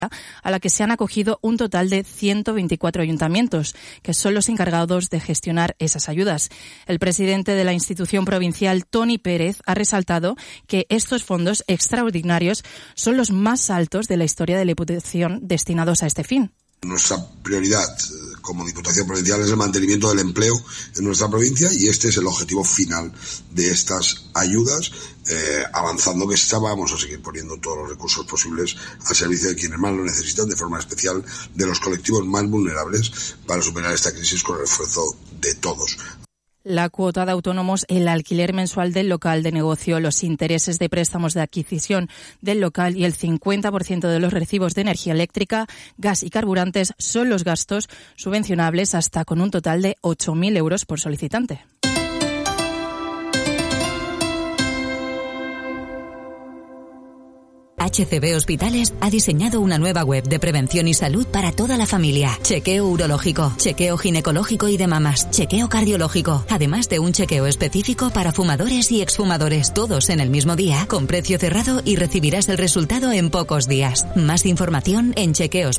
a la que se han acogido un total de 124 ayuntamientos, que son los encargados de gestionar esas ayudas. El presidente de la institución provincial, Toni Pérez, ha resaltado que estos fondos extraordinarios son los más altos de la historia de la Diputación destinados a este fin. Nuestra prioridad como Diputación Provincial es el mantenimiento del empleo en nuestra provincia y este es el objetivo final de estas ayudas, avanzando que vamos a seguir poniendo todos los recursos posibles al servicio de quienes más lo necesitan, de forma especial de los colectivos más vulnerables, para superar esta crisis con el esfuerzo de todos. La cuota de autónomos, el alquiler mensual del local de negocio, los intereses de préstamos de adquisición del local y el 50% de los recibos de energía eléctrica, gas y carburantes son los gastos subvencionables hasta con un total de 8.000 euros por solicitante. HCB Hospitales ha diseñado una nueva web de prevención y salud para toda la familia. Chequeo urológico, chequeo ginecológico y de mamas, chequeo cardiológico, además de un chequeo específico para fumadores y exfumadores, todos en el mismo día, con precio cerrado y recibirás el resultado en pocos días. Más información en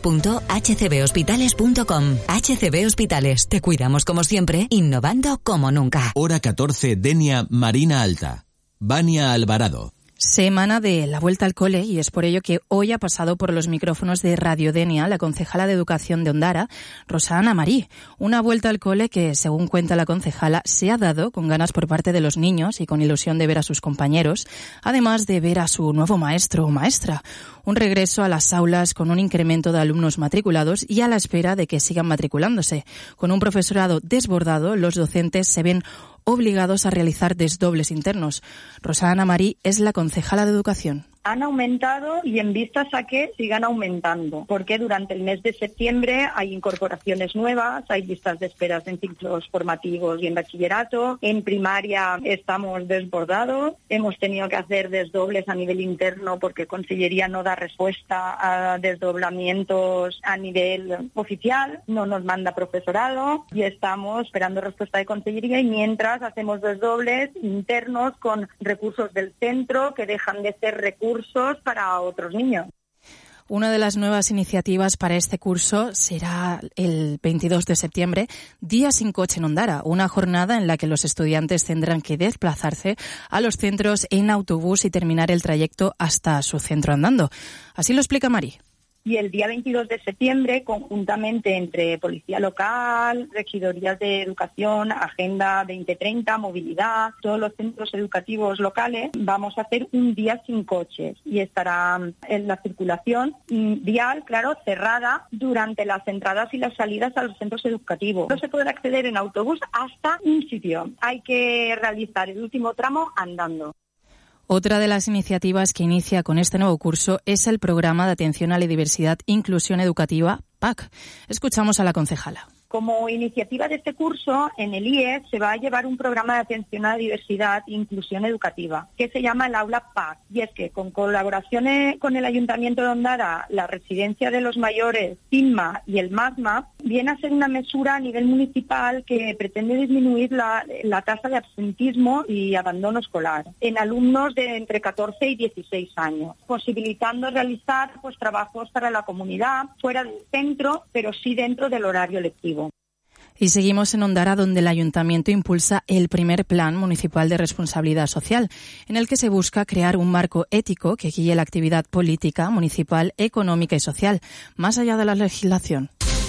chequeos.hcbhospitales.com. HCB Hospitales, te cuidamos como siempre, innovando como nunca. Hora 14, Denia, Marina Alta. Vania Alvarado. Semana de la vuelta al cole y es por ello que hoy ha pasado por los micrófonos de Radio Denia la concejala de Educación de Ondara, Rosa Ana Marí. Una vuelta al cole que, según cuenta la concejala, se ha dado con ganas por parte de los niños y con ilusión de ver a sus compañeros, además de ver a su nuevo maestro o maestra. Un regreso a las aulas con un incremento de alumnos matriculados y a la espera de que sigan matriculándose. Con un profesorado desbordado, los docentes se ven obligados a realizar desdobles internos. Rosa Ana Marí es la concejala de Educación. Han aumentado y en vistas a que sigan aumentando, porque durante el mes de septiembre hay incorporaciones nuevas, hay listas de esperas en ciclos formativos y en bachillerato. En primaria estamos desbordados, hemos tenido que hacer desdobles a nivel interno porque Consellería no da respuesta a desdoblamientos a nivel oficial, no nos manda profesorado y estamos esperando respuesta de Consellería y mientras hacemos desdobles internos con recursos del centro que dejan de ser recursos para otros niños. Una de las nuevas iniciativas para este curso será el 22 de septiembre, Día sin coche en Ondara, una jornada en la que los estudiantes tendrán que desplazarse a los centros en autobús y terminar el trayecto hasta su centro andando. Así lo explica Mari. Y el día 22 de septiembre, conjuntamente entre Policía Local, Regidorías de Educación, Agenda 2030, Movilidad, todos los centros educativos locales, vamos a hacer un día sin coches y estará en la circulación vial, claro, cerrada durante las entradas y las salidas a los centros educativos. No se podrá acceder en autobús hasta un sitio. Hay que realizar el último tramo andando. Otra de las iniciativas que inicia con este nuevo curso es el Programa de Atención a la Diversidad e Inclusión Educativa, PAC. Escuchamos a la concejala. Como iniciativa de este curso, en el IES se va a llevar un programa de atención a la diversidad e inclusión educativa, que se llama el Aula PAC. Y es que, con colaboraciones con el Ayuntamiento de Ondara, la Residencia de los Mayores, CINMA y el MASMA, viene a ser una mesura a nivel municipal que pretende disminuir la tasa de absentismo y abandono escolar en alumnos de entre 14 y 16 años, posibilitando realizar trabajos para la comunidad fuera del centro, pero sí dentro del horario lectivo. Y seguimos en Ondara, donde el Ayuntamiento impulsa el primer Plan Municipal de Responsabilidad Social, en el que se busca crear un marco ético que guíe la actividad política, municipal, económica y social, más allá de la legislación.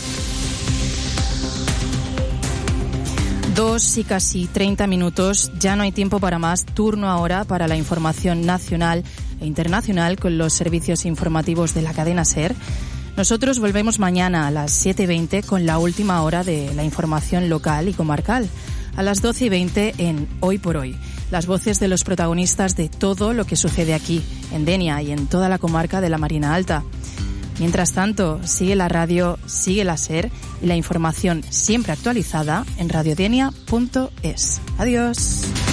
2 y casi 30 minutos, ya no hay tiempo para más. Turno ahora para la información nacional e internacional con los servicios informativos de la cadena SER. Nosotros volvemos mañana a las 7:20 con la última hora de la información local y comarcal. A las 12:20 en Hoy por Hoy. Las voces de los protagonistas de todo lo que sucede aquí, en Denia y en toda la comarca de la Marina Alta. Mientras tanto, sigue la radio, sigue la SER y la información siempre actualizada en radiodenia.es. Adiós.